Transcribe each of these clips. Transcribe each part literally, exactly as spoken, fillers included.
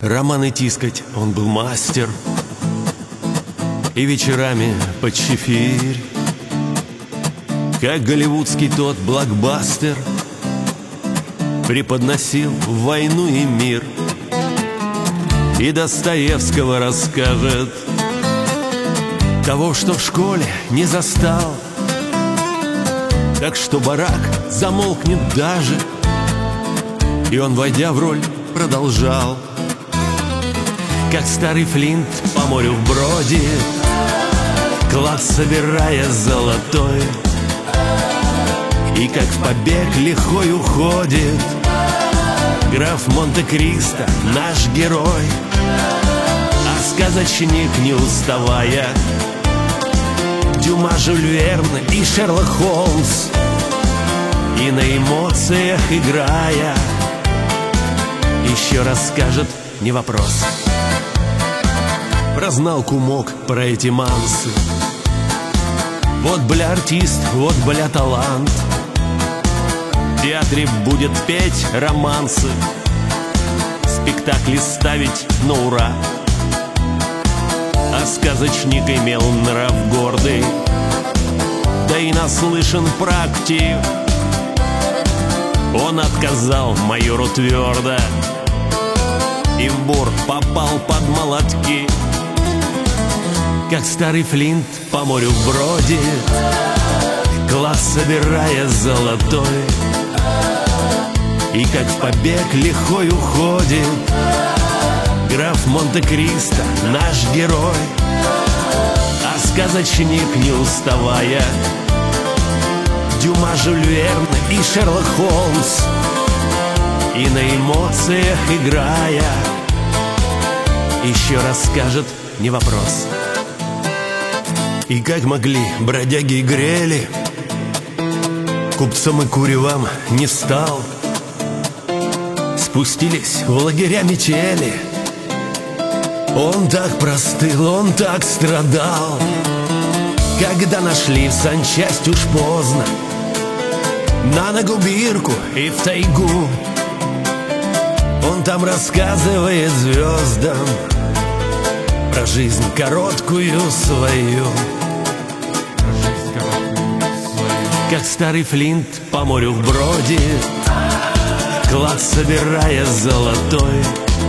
Романы тискать он был мастер, и вечерами под чефирь, как голливудский тот блокбастер, преподносил войну и мир. И Достоевского расскажет, того, что в школе не застал, так что барак замолкнет даже, и он, войдя в роль, продолжал. Как старый Флинт по морю бродит, клад собирая золотой, и как в побег лихой уходит граф Монте-Кристо, наш герой. А сказочник, не уставая, Дюма, Жюль Верн и Шерлок Холмс, и на эмоциях играя, еще расскажет, не вопрос, про знал кумок, про эти мансы. Вот, бля, артист, вот, бля, талант. В театре будет петь романсы, спектакли ставить на ура. А сказочник имел нрав гордый, да и наслышан практик. Он отказал майору твердо и в бор попал под молотки. Как старый Флинт по морю бродит, клад собирая золотой, и как в побег лихой уходит граф Монте-Кристо, наш герой. А сказочник, не уставая, Дюма, Жюль Верн и Шерлок Холмс, и на эмоциях играя, еще расскажет, не вопрос. И как могли, бродяги и грели, купцам и куревам не стал. Спустились в лагеря метели, он так простыл, он так страдал. Когда нашли в санчасть уж поздно, на ногу бирку и в тайгу, он там рассказывает звездам про жизнь короткую свою. Как старый Флинт по морю бродит, клад собирая золотой,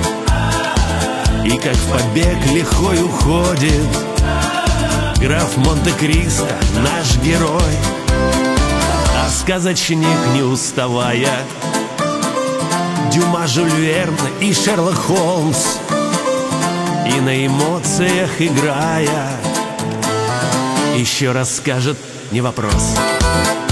и как в побег лихой уходит граф Монте-Кристо, наш герой. А сказочник, не уставая, Дюма, Жюль Верн и Шерлок Холмс, и на эмоциях играя, еще расскажет, не вопрос.